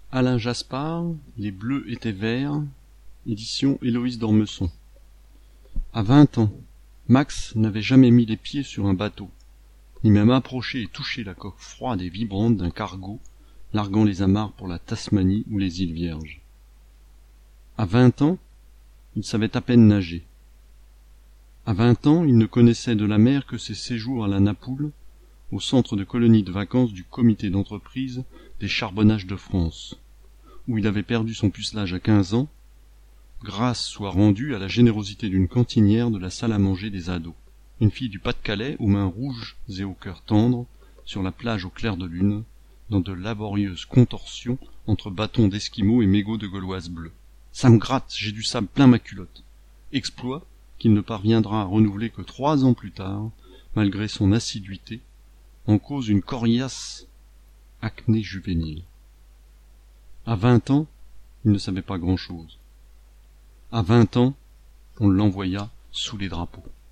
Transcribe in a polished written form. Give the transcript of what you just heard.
Alain Jaspard, Les Bleus étaient verts, édition Héloïse d'Ormesson. À 20 ans, Max n'avait jamais mis les pieds sur un bateau, ni même approché et touché la coque froide et vibrante d'un cargo larguant les amarres pour la Tasmanie ou les îles Vierges. À 20 ans, il savait à peine nager. À 20 ans, il ne connaissait de la mer que ses séjours à la Napoule, au centre de colonie de vacances du comité d'entreprise des charbonnages de France, où il avait perdu son pucelage à 15 ans, grâce soit rendue à la générosité d'une cantinière de la salle à manger des ados, une fille du Pas-de-Calais aux mains rouges et au cœur tendre, sur la plage au clair de lune, dans de laborieuses contorsions entre bâtons d'esquimaux et mégots de gauloises bleues. Ça me gratte, j'ai du sable plein ma culotte. Exploit qu'il ne parviendra à renouveler que 3 ans plus tard, malgré son assiduité, en cause une coriace acné juvénile. À 20 ans, il ne savait pas grand-chose. À 20 ans, on l'envoya sous les drapeaux.